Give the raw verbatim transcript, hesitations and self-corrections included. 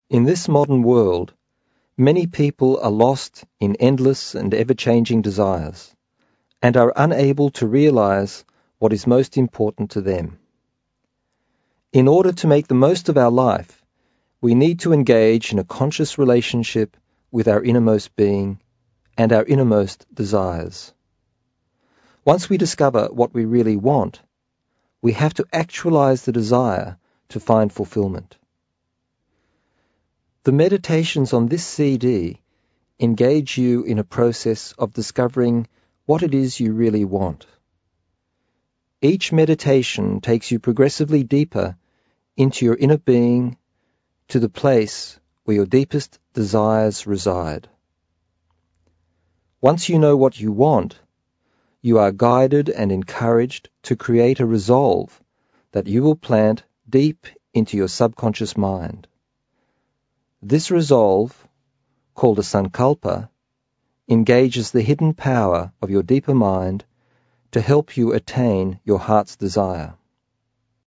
In this modern world, many people are lost in endless and ever-changing desires and are unable to realize what is most important to them. In order to make the most of our life, we need to engage in a conscious relationship with our innermost being and our innermost desires. Once we discover what we really want, we have to actualize the desire to find fulfillment. The meditations on this C D engage you in a process of discovering what it is you really want. Each meditation takes you progressively deeper into your inner being, to the place where your deepest desires reside. Once you know what you want, you are guided and encouraged to create a resolve that you will plant deep into your subconscious mind. This resolve, called a sankalpa, engages the hidden power of your deeper mind to help you attain your heart's desire.